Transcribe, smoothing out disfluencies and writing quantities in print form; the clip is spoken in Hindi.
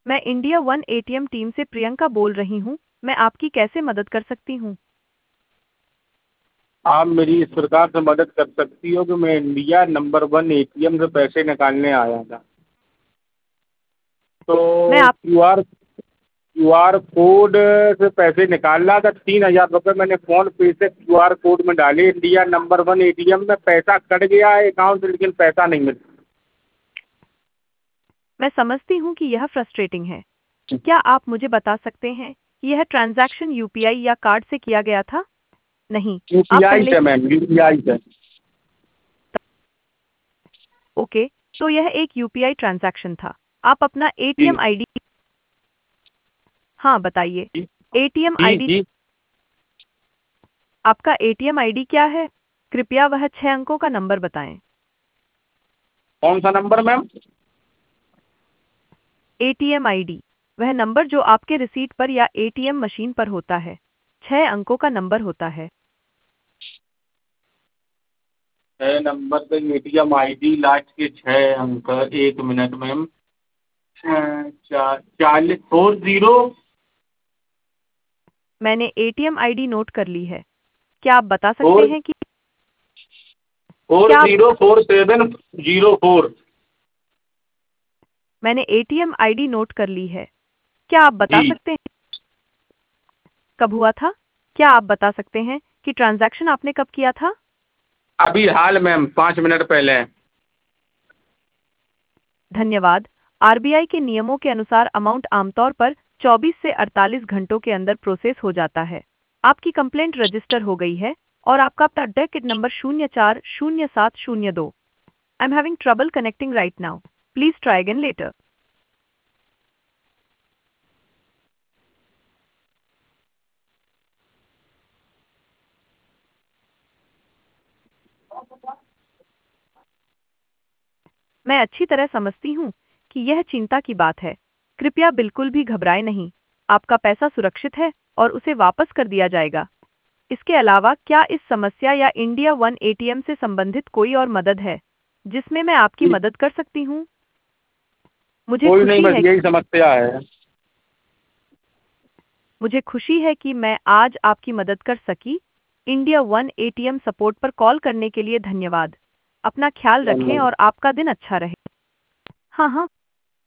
मैं इंडिया वन एटीएम टीम से प्रियंका बोल रही हूँ। मैं आपकी कैसे मदद कर सकती हूँ? आप मेरी इस प्रकार से मदद कर सकती हो कि मैं इंडिया नंबर 1 एटीएम से पैसे निकालने आया था। तो मैं आप क्यूआर कोड से पैसे निकाल रहा था। 3,000 रुपये मैंने फ़ोन पे से क्यूआर कोड में डाले। इंडिया नंबर 1 एटीएम में पैसा कट गया है अकाउंट से, लेकिन पैसा नहीं मिला। मैं समझती हूँ कि यह फ्रस्ट्रेटिंग है। क्या आप मुझे बता सकते हैं कि यह ट्रांजैक्शन यूपीआई या कार्ड से किया गया था? नहीं, आप यूपीआई पहले से ही मैम, यूपीआई से। ओके, तो यह एक यूपीआई ट्रांजैक्शन था। आप अपना जी एटीएम आईडी हाँ, बताइए। जी एटीएम जी आईडी जी। आपका एटीएम आईडी क्या है? कृपया वह 6 अंकों का नंबर बताएं। कौन सा नंबर मैम? एटीएम आईडी वह नंबर जो आपके रिसीट पर या एटीएम मशीन पर होता है। 6 अंकों का नंबर होता है। 6 नंबर पे एटीएम आईडी लास्ट के 6 अंक। 1 मिनट मैम। 40। मैंने एटीएम आईडी नोट कर ली है। क्या आप बता सकते फोर हैं कि फोर क्या आप जीरो 4704। मैंने एटीएम आईडी नोट कर ली है। क्या आप बता जी, सकते हैं कब हुआ था? क्या आप बता सकते हैं कि ट्रांजैक्शन आपने कब किया था? अभी हाल मैम, 5 मिनट पहले। धन्यवाद। आरबीआई के नियमों के अनुसार अमाउंट आमतौर पर 24 से 48 घंटों के अंदर प्रोसेस हो जाता है। आपकी कंप्लेंट रजिस्टर हो गई है और आपका docket number 040702। I am having trouble connecting right now. Please try again later. मैं अच्छी तरह समझती हूँ कि यह चिंता की बात है। कृपया बिल्कुल भी घबराएं नहीं। आपका पैसा सुरक्षित है और उसे वापस कर दिया जाएगा। इसके अलावा क्या इस समस्या या इंडिया वन एटीएम से संबंधित कोई और मदद है जिसमें मैं आपकी मदद कर सकती हूँ? मुझे कोई नहीं, खुशी बस है यही समस्या है। मुझे खुशी है कि मैं आज आपकी मदद कर सकी। इंडिया वन एटीएम सपोर्ट पर कॉल करने के लिए धन्यवाद। अपना ख्याल रखें धन्यवाद। और आपका दिन अच्छा रहे। हाँ हाँ।